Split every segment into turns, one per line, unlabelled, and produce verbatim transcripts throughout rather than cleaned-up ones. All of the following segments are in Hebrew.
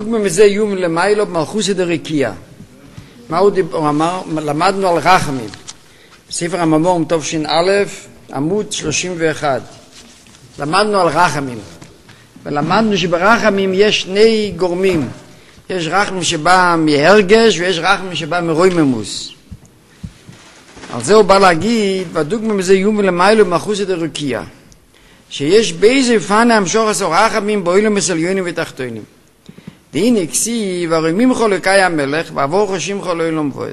דוגמה מזה יום למיילו במלכוסא דרקיע. מה הוא אמר? למדנו על רחמים. בספר הממון תש"א, עמוד שלושים ואחת. למדנו על רחמים. ולמדנו שברחמים יש שני גורמים. יש רחם שבא מהרגש ויש רחם שבא מרויממוס. על זה הוא בא להגיד, והדוגמה מזה יום למיילו במלכוסא דרקיע. שיש באיזה פנה המשוך עשו רחמים באוילום עליונים ותחתונים. והנה כסיב, הרימים חולקי המלך, ועבור חושים חולוילום ועד.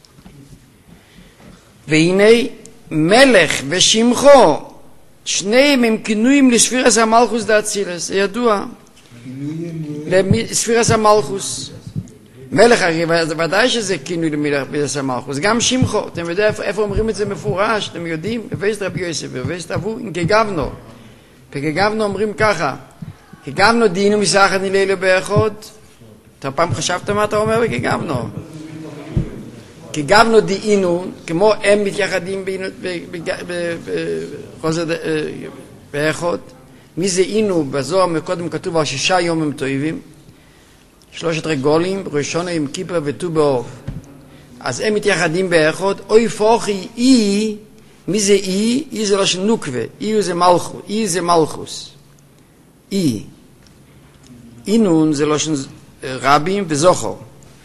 והנה מלך ושמחו, שניהם הם כינויים לספירס המלכוס דאצילס, זה ידוע. לספירס המלכוס. מלך הרי, ודאי שזה כינוי לספירס המלכוס. גם שמחו, אתם יודעים איפה, איפה אומרים את זה מפורש, אתם יודעים? בפסט רבי יוסף, בפסט אבו, כגבנו. וכגבנו אומרים ככה, כגבנו דינו מסחת ניללו באחוד. אתה פעם חשבת מה אתה אומר וכגבנו? כגבנו דינו, כמו הם מתייחדים באחוד. מי זה אינו? בזוהר מקודם כתוב על שישה יום הם טובים. שלושת רגולים, ראשון עם כיפר וט"ו באב. אז הם מתייחדים באחוד. אוי פוכי אי, מי זה אי? אי זה לא שנוקווה, אי זה מלכוס, אי זה מלכוס. אי. אינון זה לא של רבים וזוכר.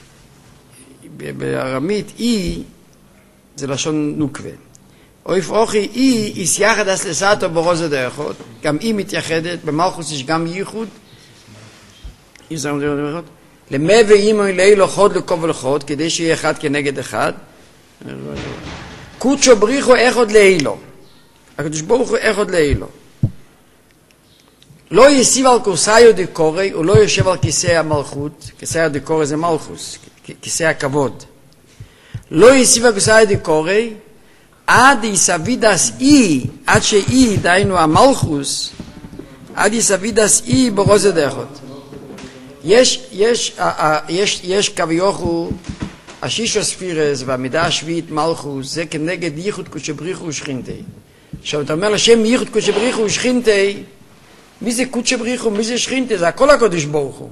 בארמית אי זה לשון נוקווה. אויף אוכי אי איס יחד אסלסתו ברוזת האחוד. גם אי מתייחדת, במלכוס יש גם ייחוד. למה ואימו אלילו חוד לקוב ולחוד, כדי שיהיה אחד כנגד אחד. קודשו בריחו אחד לאילו. הקדוש ברוך הוא אחד לאילו. לא יסיב על כורסאיו דקורי, הוא לא יושב על כיסא המלכות, כיסא הדקורי זה מלכוס, כיסא הכבוד. לא יסיב על כורסאיו דקורי, עד יסבידס אי, עד שאי, דהיינו המלכוס, עד יסבידס אי ברוזת אחד. יש, יש, יש, יש כביכול, השישו ספירס והמידה השביעית מלכוס, זה כנגד ייחוד קודשא בריחו ושכינתי. עכשיו אתה אומר לשם ייחוד קודשא בריחו ושכינתי, מי זה קודשא בריחו, מי זה שכינתי? זה הכל הקדוש ברוך הוא.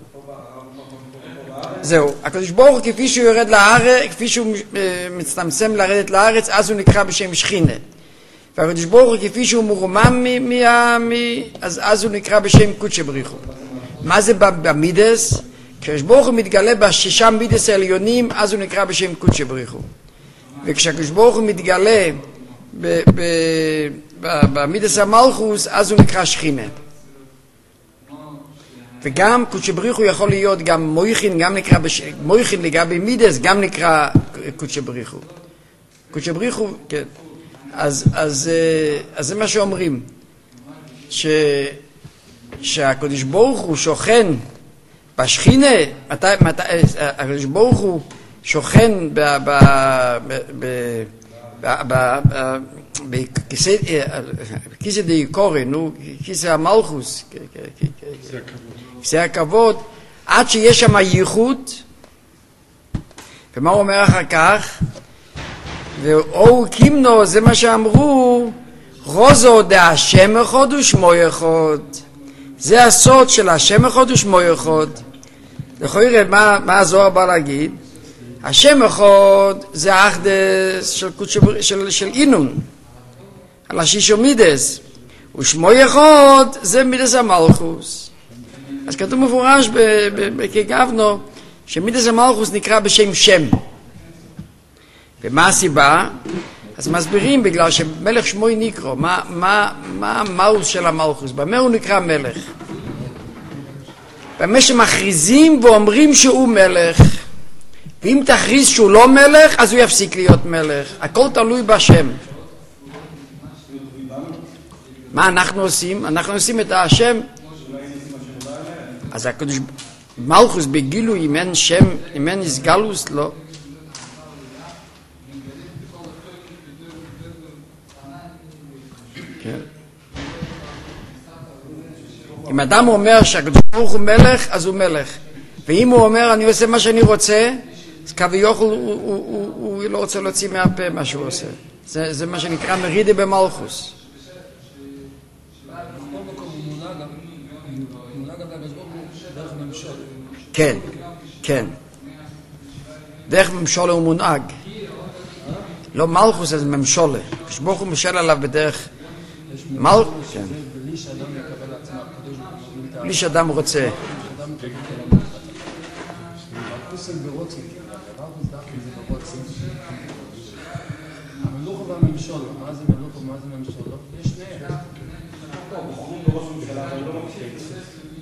זהו, הקדוש ברוך הוא כפי שהוא יורד לארץ, כפי שהוא מצטמצם לרדת לארץ, אז הוא נקרא בשם שכינה. והקדוש ברוך הוא כפי שהוא מורומם, אז, אז הוא נקרא בשם קודשא בריחו. מה זה במידס? כשהקדוש ברוך הוא מתגלה בשישה מידס העליונים, אז הוא נקרא בשם קודשא בריחו. וכשהקדוש ברוך הוא מתגלה במידס המלכוס, אז הוא נקרא שכינה. וגם קודשא בריחו יכול להיות גם מויכין, גם נקרא מויכין לגבי מידס, גם נקרא קודשא בריחו. קודשא בריחו, כן. אז, אז, אז זה מה שאומרים, ש, שהקדוש ברוך הוא שוכן בשכינה, מתי, מתי, הקדוש ברוך הוא שוכן ב, ב, ב, ב, ב, ב, בכיסא דיקורי, נו, כיסא המלכוס, כיסא הכבוד, עד שיש שם ייחוד. ומה הוא אומר אחר כך? ואו קימנו, זה מה שאמרו, רוזו דה השם אחד ושמו אחד. זה הסוד של השם אחד ושמו אחד. לכוירא, מה, מה הזוהר בא להגיד? השם אחד זה האחדס של, של, של אינון, על השישו מידס, ושמו אחד זה מידס המלכוס. אז כתוב מפורש בכגבנו שמידס המלכוס נקרא בשם שם. ומה הסיבה? אז מסבירים בגלל שמלך שמוי נקרו, מה, מה, מה המאוס של המלכוס? במה הוא נקרא מלך? במה שמכריזים ואומרים שהוא מלך, ואם תכריז שהוא לא מלך, אז הוא יפסיק להיות מלך. הכל תלוי בשם. מה אנחנו עושים? אנחנו עושים את השם. אז הקדוש מלכוס בגילוי, אם אין שם, אם אין הסגלוס, לא. כן. אם אדם אומר שהקדוש ברוך הוא מלך, אז הוא מלך. ואם הוא אומר, אני עושה מה שאני רוצה, אז כביכול הוא, הוא, הוא, הוא לא רוצה להוציא מהפה מה שהוא עושה. זה, זה מה שנקרא מרידה במלכוס. כן, כן. דרך ממשולה הוא מונהג. לא מלכוס, אז ממשולה. כשבוך הוא משל עליו בדרך מלכוס. כן. בלי שאדם רוצה.
המלוך והממשלה, מה זה מלוך ומה זה ממשלה? יש שניהם. בחורים בראש ממשלה, אבל לא מקשיב.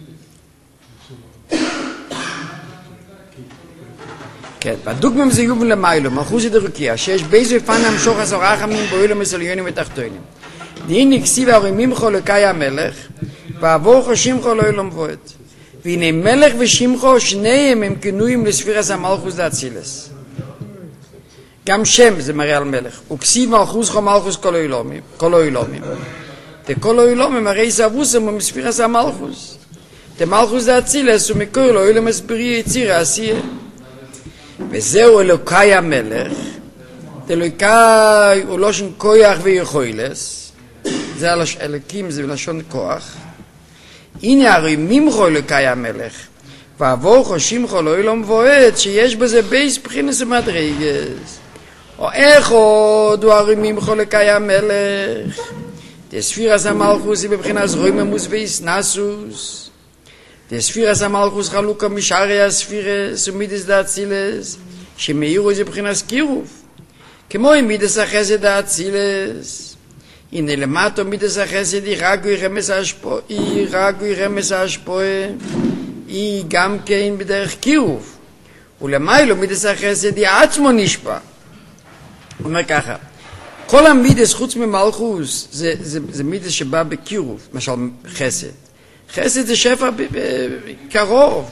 כן, בדוגמם זה יובן למיילו, מלכוס דרוקיה, שיש באיזו פן המשוך עשור רחמים בוילו מסוליונים ותחתונים. דהיני כסיב הרימים חו לקאי המלך, ועבור שמחו לא ילום בועד. והנה מלך ושמחו, שניהם הם כינויים לספירס המלכוס דאצילס. גם שם זה מראה על מלך. וכסיב מלכוס חו מלכוס כל אילומים. כל אילומים. וכל אילומים הרי סבוסם ומספירס המלכוס. תמלכוס דאצילס ומקור לא אילום הסברי יציר העשייה. וזהו אלוקאי המלך. אלוקאי הוא לא שן כוח ויכולס. זה על אלוקים, זה לשון כוח. הנה הרי ממחו אלוקאי המלך. ועבור חושים חו אילום בועד שיש בזה בייס בחינס ומדרגס. או איך עוד הוא הרי ממחו אלוקאי המלך. תספירס המלכוס היא בבחינת רויממוס ואיסנסוס. תספירס המלכוס חלוקה משארי הספירס ומידס דאצילס, שמאירו איזה בחינת קירוב. כמו עם מידס החסד דאצילס. הנה למטו מידס החסד היא רגוי רמס השפוע, היא רגוי רמס השפוע, היא גם כן בדרך קירוב. ולמיילו מידס החסד היא עצמו נשפע. הוא אומר ככה, כל המידס חוץ ממלכוס זה, זה, זה מידס שבא בקירוב, למשל חסד. חסד זה שפע קרוב.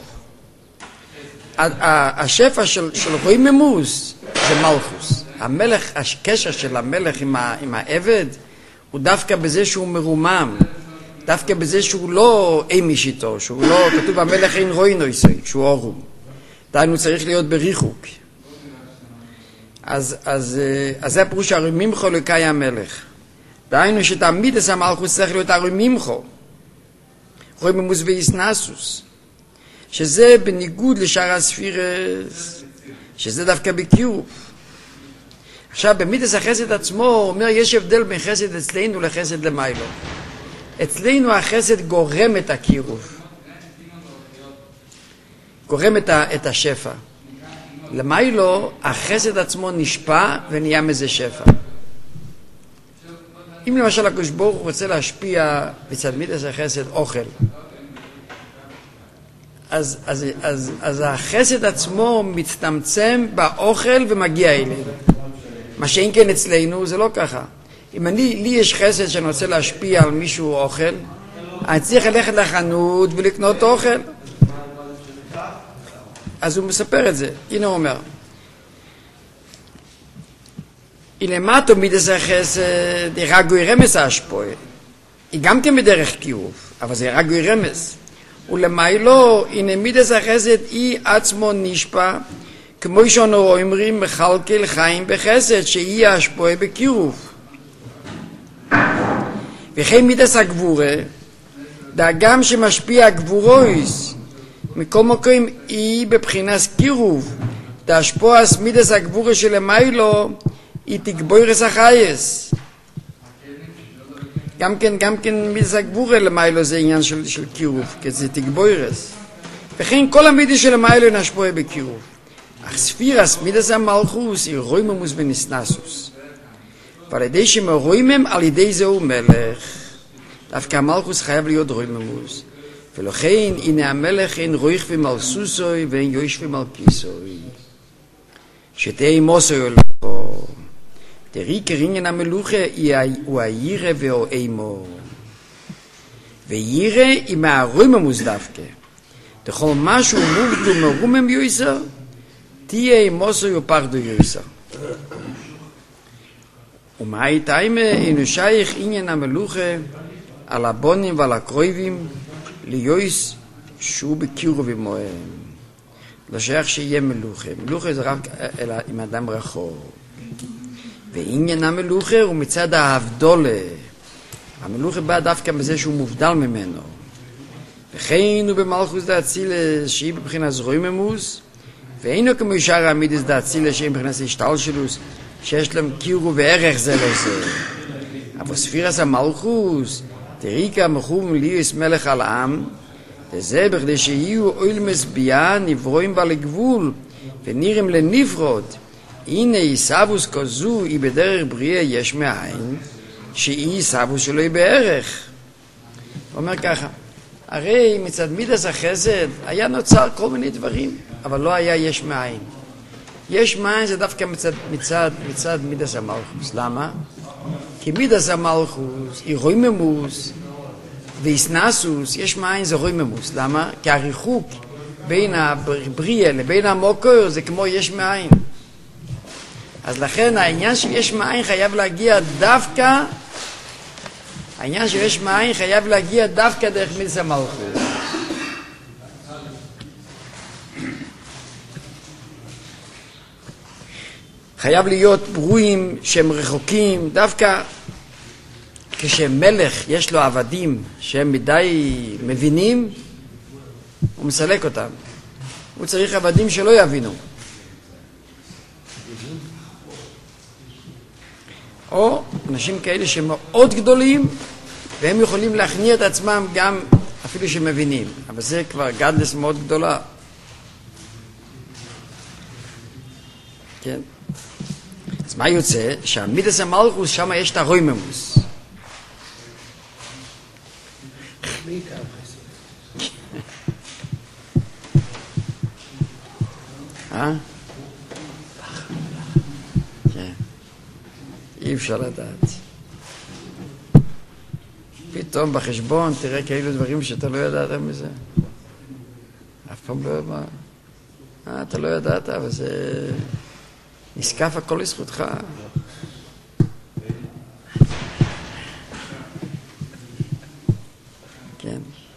השפע של, של רואי ממוס זה מלכוס. המלך, הקשר של המלך עם, ה, עם העבד הוא דווקא בזה שהוא מרומם, דווקא בזה שהוא לא אימיש איתו, שהוא לא, כתוב המלך אין רואי נויסוי, שהוא אורום. דיינו צריך להיות בריחוק. אז, אז, אז זה פירוש הרי ממחו לקאי המלך. דיינו שתמיד את המלכוס צריך להיות הרי ממחו. רואי ממוס ואיסנסוס. שזה בניגוד לשאר הספירס, שזה דווקא בקירוב. עכשיו, במידס החסד עצמו, הוא אומר, יש הבדל בין חסד אצלנו לחסד למיילו. אצלנו החסד גורם את הקירוב. גורם את, ה, את השפע. למיילו, החסד עצמו נשפע ונהיה מזה שפע. אם למשל הקדוש ברוך הוא רוצה להשפיע בצד מידס החסד אוכל, אז, אז, אז, אז החסד עצמו מצטמצם באוכל ומגיע אלינו. מה שאין כן אצלנו זה לא ככה. אם אני, לי יש חסד שאני רוצה להשפיע על מישהו אוכל, אני צריך ללכת לחנות ולקנות אוכל. אז הוא מספר את זה. הנה הוא אומר, הנה מה תמיד איזה חסד, היא רגוי רמס ההשפועה. היא גם כן בדרך קירוב, אבל זה רגוי רמס. ולמיילו, הנה מידס החסד היא עצמו נשפע, כמו שאנו אומרים מחלקל חיים בחסד, שהיא השפועה בקירוב. וכן מידס הגבורה, דאגם שמשפיע גבורויס, מכל מקום היא בבחינת קירוב, דאשפוע מידס הגבורה שלמיילו, היא תגבורס החייס. גם כן, גם כן מידס הגבורה למיילו זה עניין של, של קירוב, כי זה תגבורס. וכן כל המידס של למיילו נשפוע בקירוב. אך ספירס מידס המלכוס היא רויממוס וניסנסוס. ועל ידי שמרוימם על ידי זהו מלך, דווקא המלכוס חייב להיות רויממוס. ולכן הנה המלך אין רויך ומלסוסוי ואין יויש ומלכיסוי. שתהי מוסוי הולכו. תראי קרינגן המלוכה הוא הירה והוא אימו. וירה היא מהרויממוס דווקא. תכל משהו מובדו מרומם יויסר, תהיה מוסוי ופחדו יויסר. ומהי תאימה אינו שייך עניין המלוכה על הבונים ועל הקרויבים ליויס שהוא בקירוב עמהם. לא שייך שיהיה מלוכה. מלוכה זה רק אלא עם אדם רחוק. ועניין המלוכה הוא מצד ההבדולה. המלוכה בא דווקא בזה שהוא מובדל ממנו. וכן הוא במלכוס דאצילס שהיא בבחינת זרויממוס, ואינו כמו שאר המידס דאצילס שהיא מבחינת השתלשלוס, שיש להם קירו וערך זה לא זה. אבל ספירס המלכוס, תריקה מחום ליאס מלך על העם, וזה בכדי שיהיו אויל מסביעה נברואים בה לגבול, ונראים לנפרוד. הנה איסאבוס כזו היא בדרך בריאה יש מאין, שהיא איסאבוס שלו היא בערך. הוא אומר ככה, הרי מצד מידס החסד היה נוצר כל מיני דברים, אבל לא היה יש מאין. יש מאין זה דווקא מצד, מצד, מצד מידס המלכוס. למה? כי מידס המלכוס היא רויממוס ואיסנסוס, יש מאין זה רויממוס. למה? כי הריחוק בין הבריאה לבין המוקר זה כמו יש מאין. אז לכן העניין שיש מאין חייב להגיע דווקא, העניין שיש מאין חייב להגיע דווקא דרך מידס המלכוס. חייב להיות ברואים שהם רחוקים, דווקא כשמלך יש לו עבדים שהם מדי מבינים, הוא מסלק אותם. הוא צריך עבדים שלא יבינו. או אנשים כאלה שמאוד גדולים, והם יכולים להכניע את עצמם גם אפילו שמבינים. אבל זה כבר גדלס מאוד גדולה. כן. אז מה יוצא? שהמידס המלכוס שם יש את הרויממוס. אה? כן. אי אפשר לדעת. פתאום בחשבון תראה כאלו דברים שאתה לא ידעת מזה. אף פעם לא ידעת. אה, אתה לא ידעת, אבל זה נזקף הכל לזכותך. כן.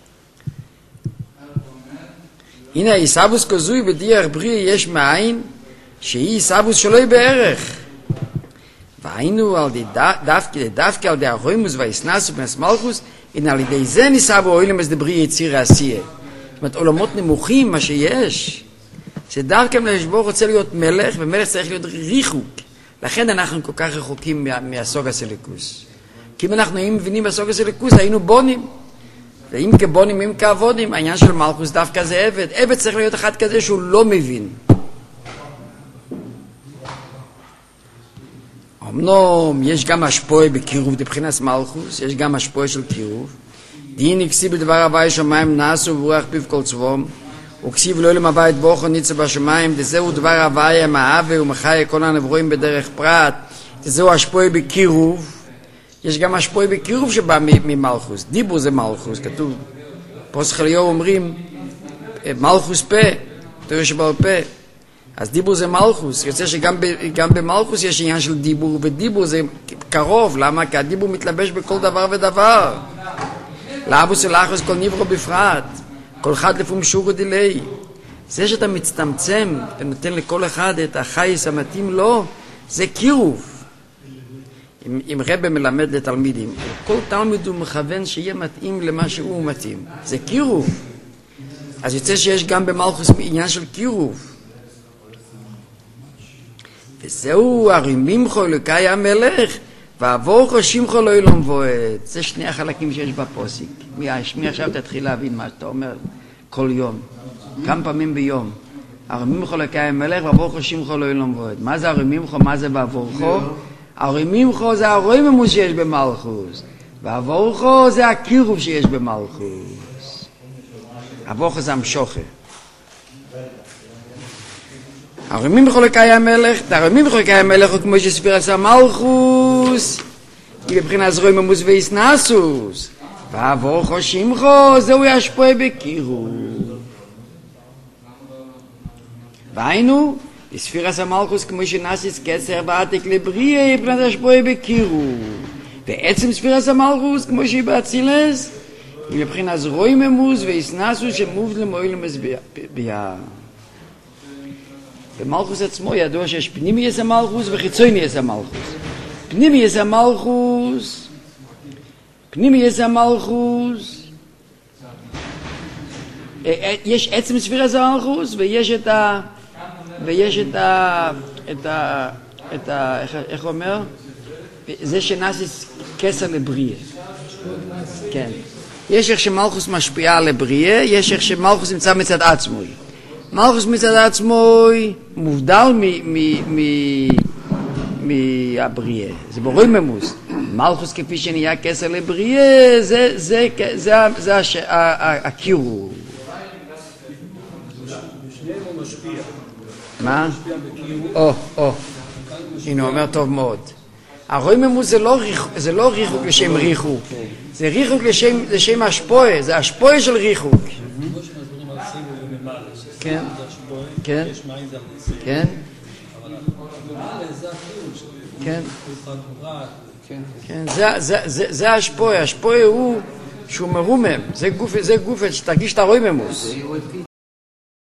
הנה, איסאבוס כזוי בדיח בריא יש מאין, שהיא איסאבוס שלא היא בערך. והיינו על די דווקא, דווקא על די הרוימוס והאיסנסו בנס מלכוס, הנה על ידי זה ניסבו אוילם אז דברי יציר העשייה. זאת אומרת, עולמות נמוכים, מה שיש, שדווקא מלשבור רוצה להיות מלך, ומלך צריך להיות ריחוק. לכן אנחנו כל כך רחוקים מה, מהסוג הסליקוס. כי אם אנחנו היינו מבינים בסוג הסליקוס, היינו בונים. ואם כבונים, אם כעבודים, העניין של מלכוס דווקא זה עבד. עבד צריך להיות אחד כזה שהוא לא מבין. אמנם יש גם השפוע בקירוב דבחינס מלכוס, יש גם השפוע של קירוב. דין הכסיב בדבר הווי שמיים נעשו ורוח פיו כל צבום, וכסיב לא אלם הבית בוכו ניצה בשמיים, דזהו דבר הווי המאהבה ומחיה כל הנברואים בדרך פרט, דזהו השפוע בקירוב. יש גם השפוע בקירוב שבא ממלכוס. דיבור זה מלכוס, כתוב. פוסחליו אומרים, מלכוס פה, תראה שבעל פה. אז דיבור זה מלכוס. יוצא שגם גם במלכוס יש עניין של דיבור, ודיבור זה קרוב. למה? כי הדיבור מתלבש בכל דבר ודבר. לאבוס ולאחוס כל נברו בפרט. כל אחד לפעמים שורו דילי. זה שאתה מצטמצם ונותן לכל אחד את החייס המתאים לו, זה קירוב. אם, אם רבא מלמד לתלמידים, כל תלמיד הוא מכוון שיהיה מתאים למה שהוא מתאים. זה קירוב. אז יוצא שיש גם במלכוס עניין של קירוב. וזהו הרימימחו אלוקי המלך, ועבורכו שמחו לא ילום ועד. זה שני החלקים שיש בפוסיק. מי, מי עכשיו תתחיל להבין מה שאתה אומר כל יום. כמה פעמים ביום. הרימימחו אלוקי המלך, ועבורכו שמחו לא ילום ועד. מה זה הרימימחו? מה זה בעבורכו? הרימימחו זה הרויממוס שיש במלכוס. ועבורכו זה הקירוב שיש במלכוס. עבורכו זה המשוכה. הרימימחו אלוקי המלך, הרימימחו אלוקי המלך הוא כמו שספיר עשה מלכוס, היא בבחינת רויממוס ואיסנסוס, ועבורכו שמחו זהו ישפוע בקירוב. והיינו, ספיר עשה מלכוס כמו שנסיס קצר ועתק לבריאה, היא בבחינת ישפוע בקירוב. ועצם ספיר עשה מלכוס כמו שהיא באצילס, היא בבחינת רויממוס ואיסנסוס שמובדל מועיל מסביעה. במלכוס עצמו ידוע שיש פנימי יש המלכוס וחיצוני יש המלכוס. פנימי יש המלכוס, פנימי יש המלכוס, יש עצם ספירה זה מלכוס, ויש את ה... ויש את ה... את ה... את ה... איך הוא אומר? זה שנעשה כסר לבריאה. כן. יש איך שמלכוס משפיעה על הבריאה, יש איך שמלכוס נמצא מצד עצמוי. מלכוס מצד עצמוי מובדל מהבריאה. זה ברור ממוס. מלכוס כפי שנהיה כסר לבריאה, זה הקירור. מה? או, או. הנה, הוא אומר טוב מאוד. הרוי ממוס זה לא ריחוק לשם ריחוק. זה ריחוק לשם השפועה, זה השפועה של ריחוק. כן, כן, כן, כן, כן, זה השפועה, השפועה הוא שהוא מרומם, זה גוף, שתרגיש את הרוי ממוס.